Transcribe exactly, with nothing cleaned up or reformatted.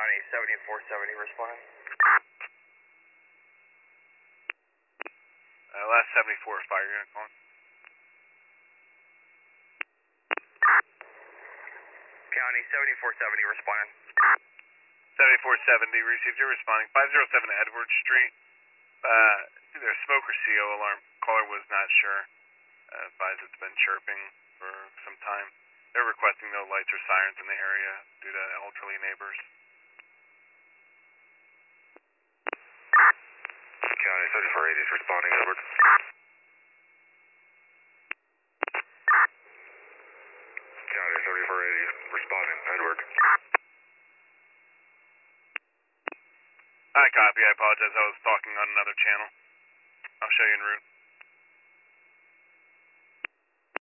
County seventy-four seventy responding. Uh, last seventy-four, fire unit calling. County seventy-four seventy responding. seventy-four seventy, received, you're responding. five oh seven Edward Street. Uh, it's either a smoke or C O alarm. Caller was not sure. Uh, advised it's been chirping for some time. They're requesting no lights or sirens in the area due to elderly neighbors. County seventy-four eighty is responding, Edward. County seventy-four eighty responding, Edward. I copy, I apologize, I was talking on another channel. I'll show you en route.